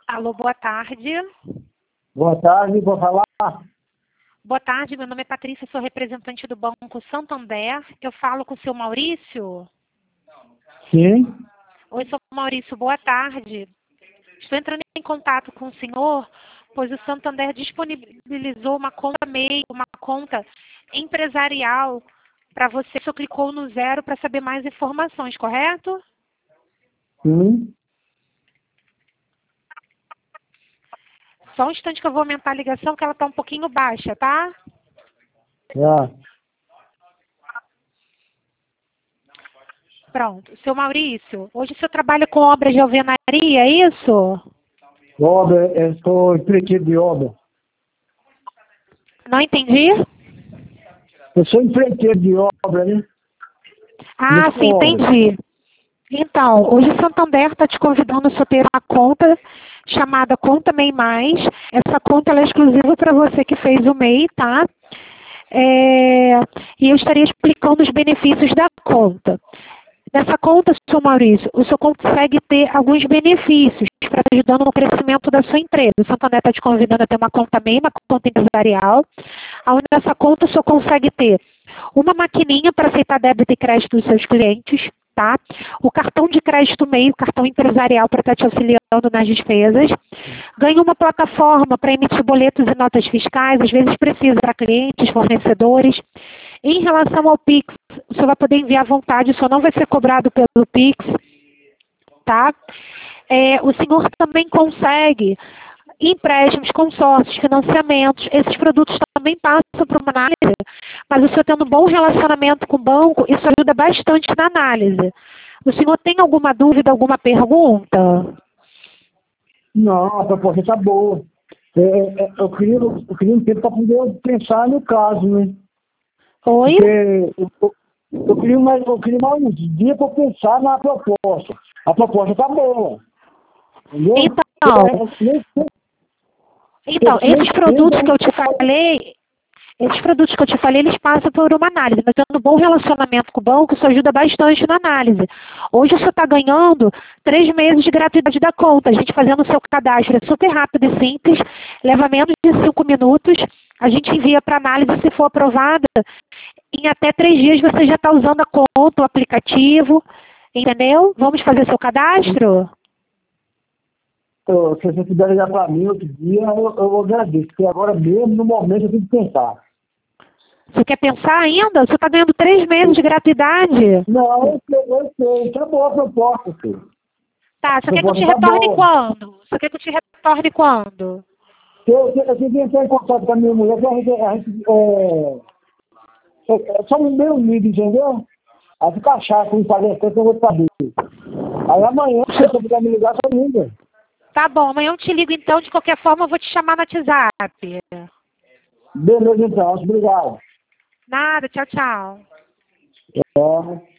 Alô, boa tarde. Boa tarde, vou falar. Boa tarde, meu nome é Patrícia, sou representante do Banco Santander. Eu falo com o seu Maurício? Sim. Oi, seu Maurício, boa tarde. Estou entrando em contato com o senhor, pois o Santander disponibilizou uma conta MEI, uma conta empresarial para você. O senhor clicou no 0 para saber mais informações, correto? Sim. Só um instante que eu vou aumentar a ligação, que ela está um pouquinho baixa, tá? Já. Pronto. Seu Maurício, hoje o senhor trabalha com obras de alvenaria, é isso? Obra, eu sou empreiteiro de obra. Não entendi? Eu sou empreiteiro de obra, né? Ah, Mexo sim, com obra. entendi. Então, hoje o Santander está te convidando a só ter uma conta chamada Conta MEI Mais. Essa conta ela é exclusiva para você que fez o MEI, tá? E eu estaria explicando os benefícios da conta. Nessa conta, seu Maurício, o senhor consegue ter alguns benefícios para ajudando no crescimento da sua empresa. O Santander está te convidando a ter uma conta MEI, uma conta empresarial, onde nessa conta o senhor consegue ter uma maquininha para aceitar débito e crédito dos seus clientes, tá? O cartão de crédito MEI, o cartão empresarial para estar te auxiliando nas despesas. Ganha uma plataforma para emitir boletos e notas fiscais, às vezes precisa para clientes, fornecedores. Em relação ao Pix, o senhor vai poder enviar à vontade, o senhor não vai ser cobrado pelo Pix, tá? O senhor também consegue empréstimos, consórcios, financiamentos. Esses produtos também passam por uma análise, mas o senhor tendo um bom relacionamento com o banco, isso ajuda bastante na análise. O senhor tem alguma dúvida, alguma pergunta? Não, a proposta está boa. Eu queria um tempo para poder pensar no caso, né? Oi? Porque eu queria mais um dia para pensar na proposta. A proposta está boa. Entendeu? Então, esses produtos que eu te falei, eles passam por uma análise, mas tendo um bom relacionamento com o banco, isso ajuda bastante na análise. Hoje você está ganhando 3 meses de gratuidade da conta. A gente fazendo o seu cadastro é super rápido e simples, leva menos de 5 minutos. A gente envia para análise, se for aprovada, em até 3 dias você já está usando a conta, o aplicativo, entendeu? Vamos fazer seu cadastro? Se você puder ligar para mim outro dia, eu agradeço. Porque agora mesmo, no momento, eu tenho que pensar. Você quer pensar ainda? Você está ganhando 3 meses de gratuidade. Não, eu sei. Tá boa a proposta, filho. Tá, você quer que eu te Tá retorne boa. quando? Você quer que eu te retorne quando? Eu tenho que entrar em contato com a minha mulher, que a gente só no meu nível, entendeu? Aí fica chato, com palestra que eu vou saber. Aí amanhã, se você puder me ligar, só liga. Tá bom, amanhã eu te ligo então, de qualquer forma eu vou te chamar no WhatsApp. Beleza, então. Obrigado. Nada, tchau, tchau. Tchau.